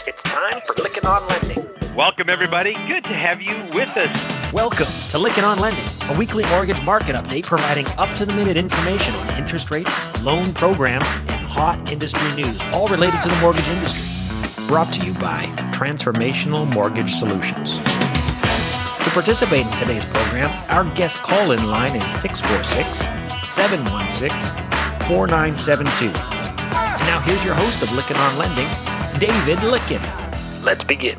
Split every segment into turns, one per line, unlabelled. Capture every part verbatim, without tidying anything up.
It's time for Lykken on Lending.
Welcome, everybody. Good to have you with us.
Welcome to Lykken on Lending, a weekly mortgage market update providing up-to-the-minute information on interest rates, loan programs, and hot industry news, all related to the mortgage industry. Brought to you by Transformational Mortgage Solutions. To participate in today's program, our guest call-in line is six four six, seven one six, four nine seven two. And now here's your host of Lykken on Lending, David Lykken.
Let's begin.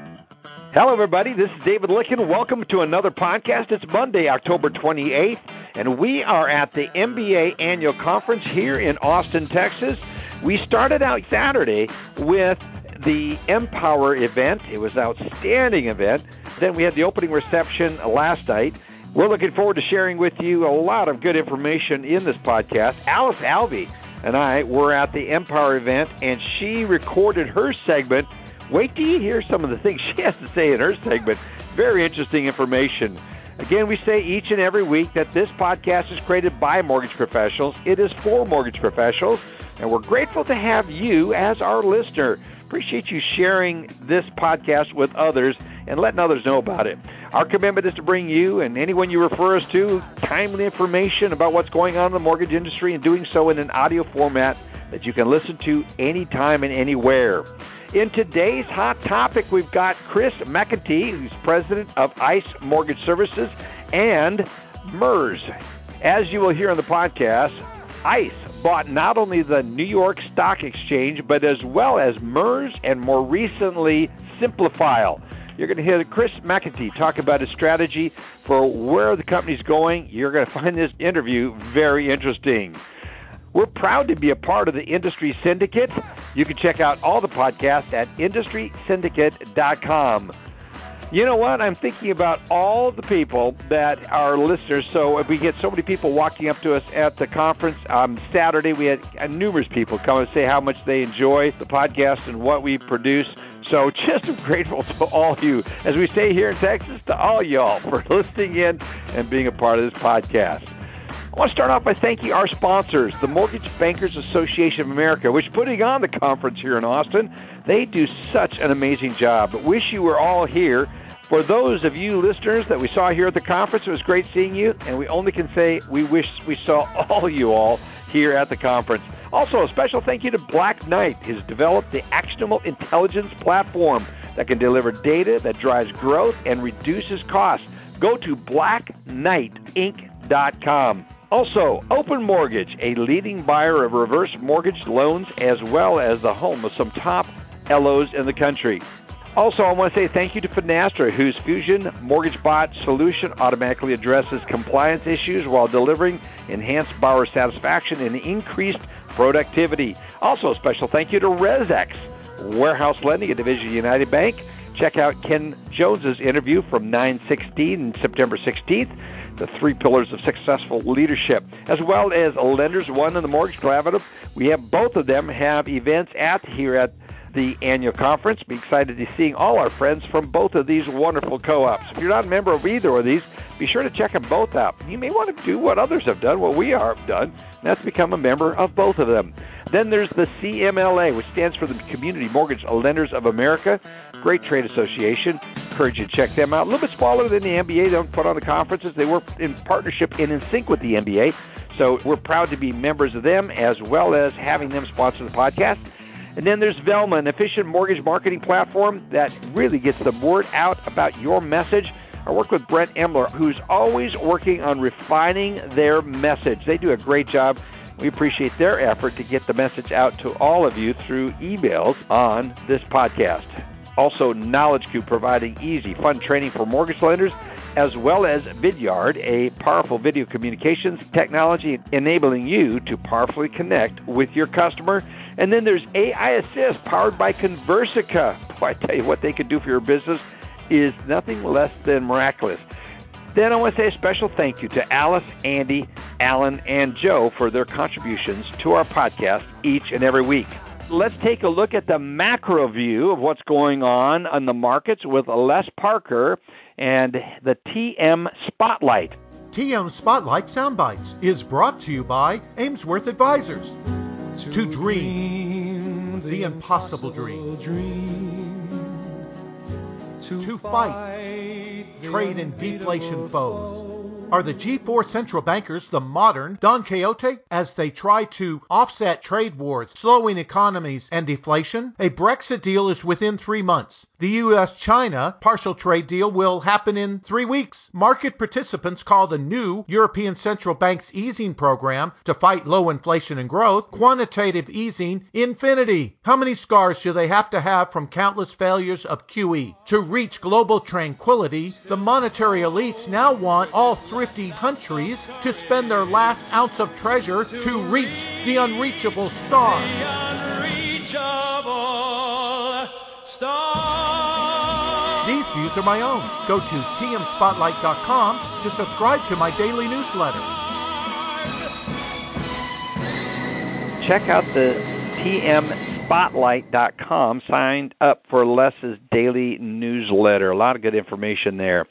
Hello, everybody. This is David Lykken. Welcome to another podcast. It's Monday, October twenty-eighth, and we are at the M B A Annual Conference here in Austin, Texas. We started out Saturday with the Empower event. It was an outstanding event. Then we had the opening reception last night. We're looking forward to sharing with you a lot of good information in this podcast. Alice Alvey and I were at the Empower event, and she recorded her segment. Wait till you hear some of the things she has to say in her segment. Very interesting information. Again, we say each and every week that this podcast is created by mortgage professionals. It is for mortgage professionals, and we're grateful to have you as our listener. Appreciate you sharing this podcast with others and letting others know about it. Our commitment is to bring you and anyone you refer us to timely information about what's going on in the mortgage industry, and doing so in an audio format that you can listen to anytime and anywhere. In today's hot topic, we've got Chris McEntee, who's president of ICE Mortgage Services, and M E R S. As you will hear on the podcast, ICE bought not only the New York Stock Exchange, but as well as M E R S and more recently Simplifile. You're going to hear Chris McEntee talk about his strategy for where the company's going. You're going to find this interview very interesting. We're proud to be a part of the Industry Syndicate. You can check out all the podcasts at industry syndicate dot com. You know what? I'm thinking about all the people that are listeners. So if we get so many people walking up to us at the conference, um, Saturday we had uh, numerous people come and say how much they enjoy the podcast and what we produce. So just grateful to all of you, as we say here in Texas, to all y'all for listening in and being a part of this podcast. I want to start off by thanking our sponsors, the Mortgage Bankers Association of America, which is putting on the conference here in Austin. They do such an amazing job. Wish you were all here. For those of you listeners that we saw here at the conference, it was great seeing you, and we only can say we wish we saw all you all here at the conference. Also, a special thank you to Black Knight, who's developed the actionable intelligence platform that can deliver data that drives growth and reduces costs. Go to black knight inc dot com. Also, Open Mortgage, a leading buyer of reverse mortgage loans, as well as the home of some top L Os in the country. Also, I want to say thank you to Finastra, whose Fusion Mortgage Bot solution automatically addresses compliance issues while delivering enhanced borrower satisfaction and increased productivity. Also, a special thank you to ResX, Warehouse Lending, a division of United Bank. Check out Ken Jones's interview from nine sixteen and September sixteenth, the three pillars of successful leadership, as well as Lenders One and the Mortgage Collaborative. We have both of them have events at here at the annual conference. Be excited to seeing all our friends from both of these wonderful co-ops. If you're not a member of either of these, be sure to check them both out. You may want to do what others have done, what we have done, and that's become a member of both of them. Then there's the C M L A, which stands for the Community Mortgage Lenders of America. Great trade association. Encourage you to check them out. A little bit smaller than the M B A. They don't put on the conferences. They work in partnership and in sync with the M B A. So we're proud to be members of them, as well as having them sponsor the podcast. And then there's Velma, an efficient mortgage marketing platform that really gets the word out about your message. I work with Brent Emler, who's always working on refining their message. They do a great job. We appreciate their effort to get the message out to all of you through emails on this podcast. Also, Knowledge Cube, providing easy, fun training for mortgage lenders, as well as Vidyard, a powerful video communications technology enabling you to powerfully connect with your customer. And then there's A I Assist, powered by Conversica. Boy, I tell you what they can do for your business is nothing less than miraculous. Then I want to say a special thank you to Alice, Andy, Alan, and Joe for their contributions to our podcast each and every week. Let's take a look at the macro view of what's going on in the markets with Les Parker and the T M Spotlight.
T M Spotlight Soundbites is brought to you by Amesworth Advisors. To, to dream, dream the impossible dream. dream. to fight trade and deflation foes. Are the G four central bankers the modern Don Quixote as they try to offset trade wars, slowing economies, and deflation? A Brexit deal is within three months. The U S China partial trade deal will happen in three weeks. Market participants call the new European Central Bank's easing program to fight low inflation and growth quantitative easing infinity. How many scars do they have to have from countless failures of Q E? To reach global tranquility, the monetary elites now want all thrifty countries to spend their last ounce of treasure to reach the unreachable star.
The unreachable star.
These views are my own. Go to T M spotlight dot com to subscribe to my daily newsletter.
Check out the T M spotlight dot com. Sign up for Les's daily newsletter. A lot of good information there.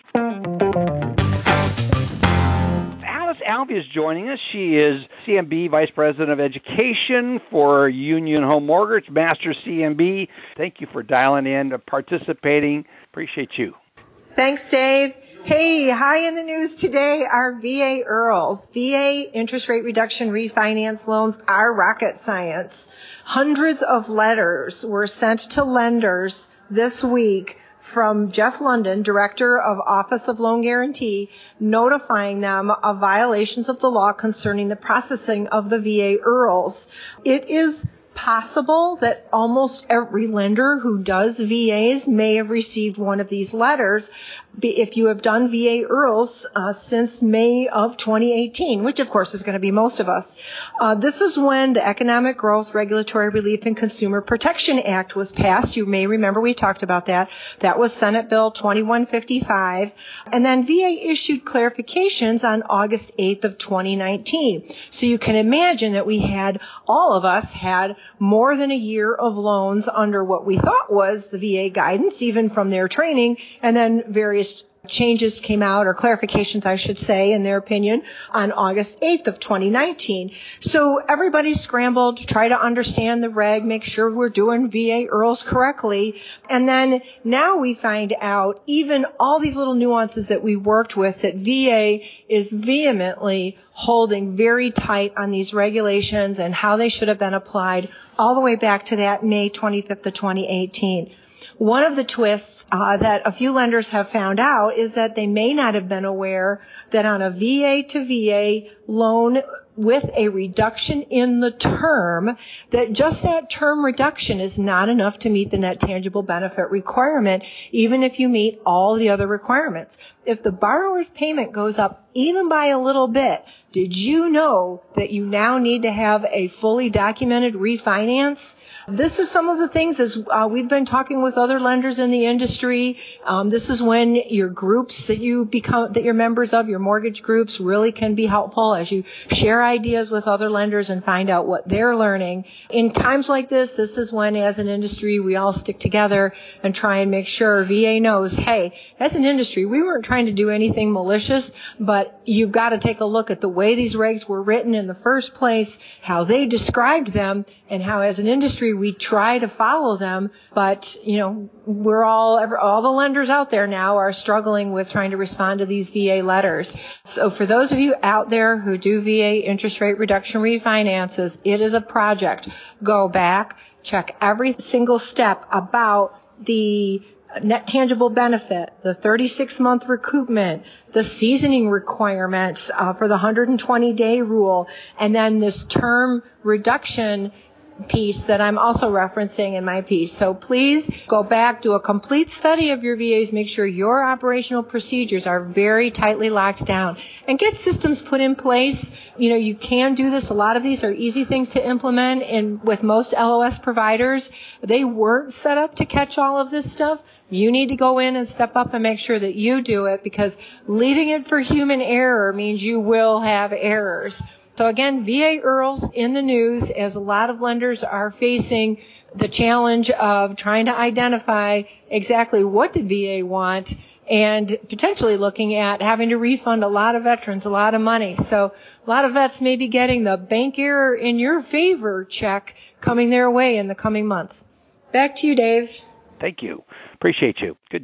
Alice Alvey is joining us. She is C M B Vice President of Education for Union Home Mortgage, Master C M B. Thank you for dialing in, participating. Appreciate you.
Thanks, Dave. Hey, high in the news today are V A I R L S. V A interest rate reduction refinance loans are rocket science. Hundreds of letters were sent to lenders this week from Jeff London, Director of Office of Loan Guarantee, notifying them of violations of the law concerning the processing of the V A I R L S. It is possible that almost every lender who does V As may have received one of these letters if you have done V A I R L S uh, since May of twenty eighteen, which of course is going to be most of us. Uh, this is when the Economic Growth, Regulatory Relief, and Consumer Protection Act was passed. You may remember we talked about that. That was Senate Bill twenty-one fifty-five. And then V A issued clarifications on August eighth of twenty nineteen. So you can imagine that we had, all of us had more than a year of loans under what we thought was the V A guidance, even from their training, and then various changes came out, or clarifications, I should say, in their opinion, on August eighth of twenty nineteen. So everybody scrambled to try to understand the reg, make sure we're doing V A I R L S correctly. And then now we find out, even all these little nuances that we worked with, that V A is vehemently holding very tight on these regulations and how they should have been applied all the way back to that May twenty-fifth of twenty eighteen. One of the twists uh, that a few lenders have found out is that they may not have been aware that on a V A to V A loan with a reduction in the term, that just that term reduction is not enough to meet the net tangible benefit requirement, even if you meet all the other requirements. If the borrower's payment goes up even by a little bit, did you know that you now need to have a fully documented refinance? This is some of the things as uh, we've been talking with other lenders in the industry. Um, this is when your groups that you become, that you're members of, your mortgage groups, really can be helpful as you share ideas with other lenders and find out what they're learning. In times like this, this is when, as an industry, we all stick together and try and make sure V A knows, hey, as an industry, we weren't trying to do anything malicious, but you've got to take a look at the way these regs were written in the first place, how they described them, and how, as an industry, we try to follow them, but, you know, we're all, all the lenders out there now are struggling with trying to respond to these V A letters. So for those of you out there who do V A interest rate reduction refinances, it is a project. Go back, check every single step about the net tangible benefit, the thirty-six month recoupment, the seasoning requirements uh, for the one hundred twenty day rule, and then this term reduction piece that I'm also referencing in my piece. So please go back, do a complete study of your V As, make sure your operational procedures are very tightly locked down, and get systems put in place. You know, you can do this. A lot of these are easy things to implement, and with most L O S providers, they weren't set up to catch all of this stuff. You need to go in and step up and make sure that you do it, because leaving it for human error means you will have errors. So again, V A I R L S in the news, as a lot of lenders are facing the challenge of trying to identify exactly what did V A want, and potentially looking at having to refund a lot of veterans a lot of money. So a lot of vets may be getting the bank error in your favor check coming their way in the coming month. Back to you, Dave.
Thank you. Appreciate you. Good job.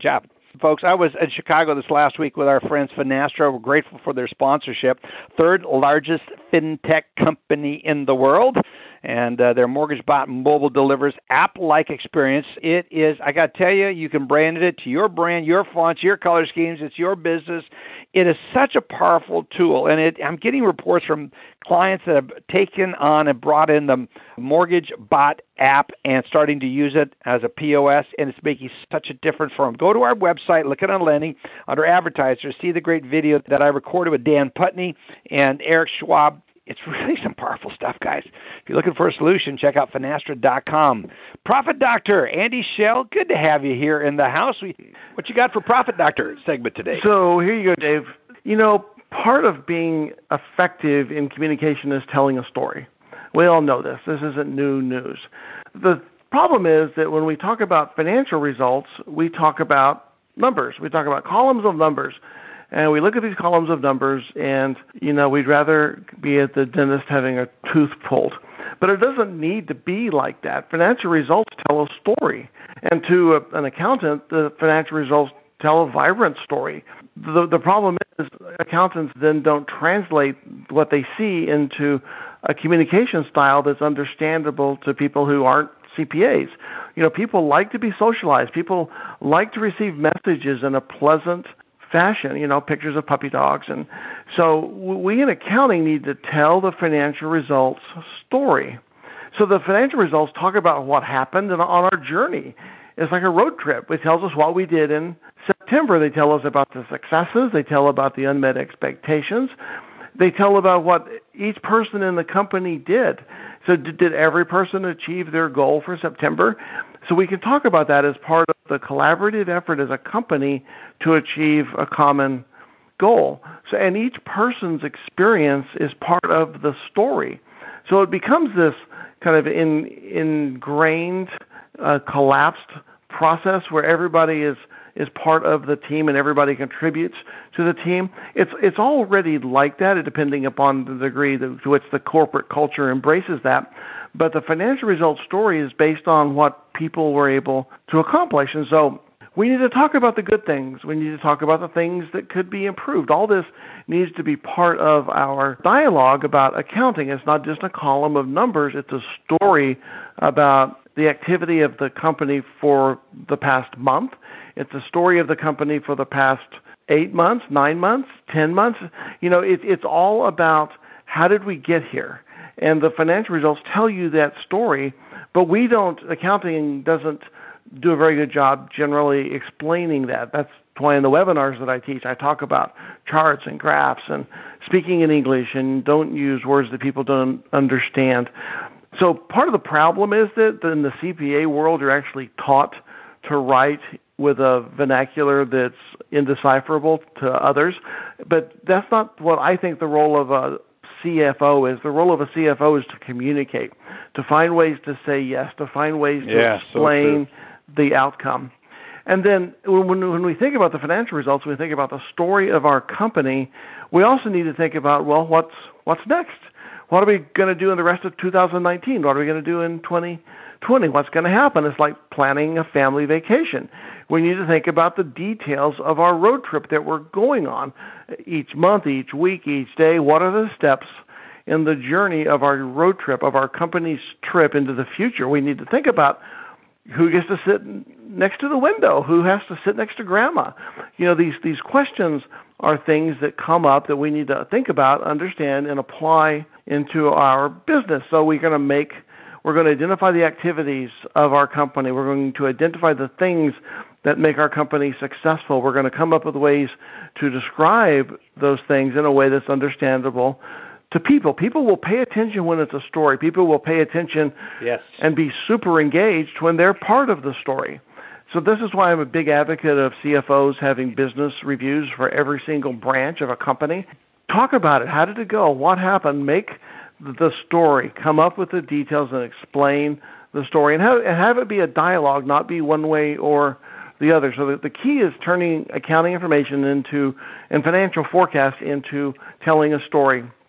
Folks, I was in Chicago this last week with our friends Finastra. We're grateful for their sponsorship. Third largest fintech company in the world. And uh, their MortgageBot mobile delivers app-like experience. It is, I got to tell you, you can brand it to your brand, your fonts, your color schemes. It's your business. It is such a powerful tool. And it, I'm getting reports from clients that have taken on and brought in the MortgageBot app and starting to use it as a P O S, and it's making such a difference for them. Go to our website, look at on lending, under advertisers, see the great video that I recorded with Dan Putney and Eric Schwab. It's really some powerful stuff, guys. If you're looking for a solution, check out Finastra dot com. Profit Doctor, Andy Schell, good to have you here in the house. We, what you got for Profit Doctor segment today?
So here you go, Dave. You know, part of being effective in communication is telling a story. We all know this. This isn't new news. The problem is that when we talk about financial results, we talk about numbers. We talk about columns of numbers. And we look at these columns of numbers and, you know, we'd rather be at the dentist having a tooth pulled. But it doesn't need to be like that. Financial results tell a story. And to a, an accountant, the financial results tell a vibrant story. The, the problem is accountants then don't translate what they see into a communication style that's understandable to people who aren't C P As. You know, people like to be socialized. People like to receive messages in a pleasant fashion, you know, pictures of puppy dogs. And so we in accounting need to tell the financial results story. So the financial results talk about what happened on our journey. It's like a road trip. It tells us what we did in September. They tell us about the successes. They tell about the unmet expectations. They tell about what each person in the company did. So did, did every person achieve their goal for September? So we can talk about that as part of the collaborative effort as a company to achieve a common goal. So, and each person's experience is part of the story. So it becomes this kind of in, ingrained, uh, collapsed process where everybody is is part of the team and everybody contributes to the team. It's it's already like that, depending upon the degree to which the corporate culture embraces that. But the financial results story is based on what people were able to accomplish. And so we need to talk about the good things. We need to talk about the things that could be improved. All this needs to be part of our dialogue about accounting. It's not just a column of numbers. It's a story about the activity of the company for the past month. It's a story of the company for the past eight months, nine months, ten months. You know, it, it's all about how did we get here? And the financial results tell you that story, but we don't, accounting doesn't do a very good job generally explaining that. That's why in the webinars that I teach, I talk about charts and graphs and speaking in English and don't use words that people don't understand. So part of the problem is that in the C P A world, you're actually taught to write with a vernacular that's indecipherable to others. But that's not what I think the role of a C F O is. The role of a C F O is to communicate, to find ways to say yes, to find ways to
yeah,
explain
so
the outcome. And then when, when we think about the financial results, we think about the story of our company, we also need to think about, well, what's what's next? What are we going to do in the rest of two thousand nineteen? What are we going to do in twenty twenty? What's going to happen? It's like planning a family vacation. We need to think about the details of our road trip that we're going on each month, each week, each day. What are the steps in the journey of our road trip, of our company's trip into the future? We need to think about who gets to sit next to the window, who has to sit next to grandma. You know, these, these questions are things that come up that we need to think about, understand, and apply into our business. So we're going to make, we're going to identify the activities of our company. We're going to identify the things that make our company successful. We're going to come up with ways to describe those things in a way that's understandable to people. People will pay attention when it's a story. People will pay attention
yes.
and be super engaged when they're part of the story. So this is why I'm a big advocate of C F Os having business reviews for every single branch of a company. Talk about it. How did it go? What happened? Make the story. Come up with the details and explain the story. And have, and have it be a dialogue, not be one way or the other. So the, the key is turning accounting information into and financial forecasts into telling a story.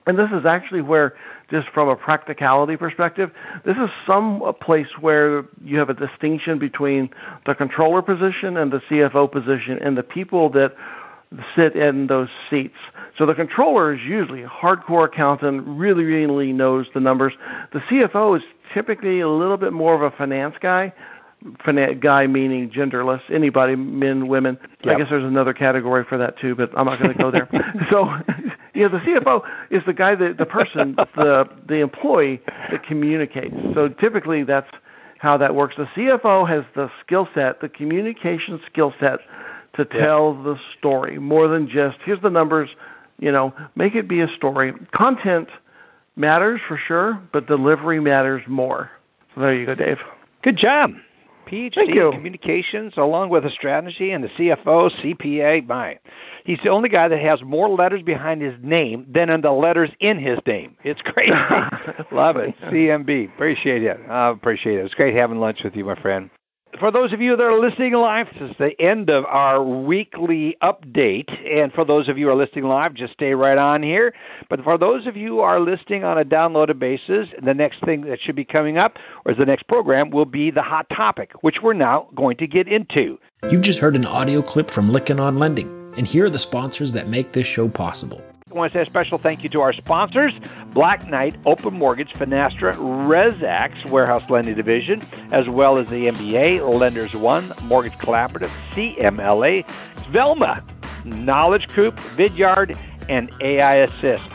And this is actually where, just from a practicality perspective, this is some a place where you have a distinction between the controller position and the C F O position and the people that sit in those seats. So the controller is usually a hardcore accountant, really, really knows the numbers. The C F O is typically a little bit more of a finance guy, finance guy meaning genderless, anybody, men, women. Yep. I guess there's another category for that too, but I'm not going to go there. So, yeah, the C F O is the guy, that the person, the the employee that communicates. So typically that's how that works. The C F O has the skill set, the communication skill set to tell yep. the story more than just, here's the numbers, you know, make it be a story. Content matters for sure, but delivery matters more. So there you go, Dave.
Good job. P H D
Thank you.
in communications, along with a strategy, and the C F O, C P A. My, he's the only guy that has more letters behind his name than in the letters in his name. It's crazy. Love it. C M B. Appreciate it. I appreciate it. It's great having lunch with you, my friend. For those of you that are listening live, this is the end of our weekly update. And for those of you who are listening live, just stay right on here. But for those of you who are listening on a downloaded basis, the next thing that should be coming up, or the next program, will be the hot topic, which we're now going to get into.
You've just heard an audio clip from Lykken on Lending. And here are the sponsors that make this show possible.
I want to say a special thank you to our sponsors, Black Knight, Open Mortgage, Finastra, ResAx, Warehouse Lending Division, as well as the M B A, Lenders One, Mortgage Collaborative, C M L A, Velma, Knowledge Coop, Vidyard, and A I Assist.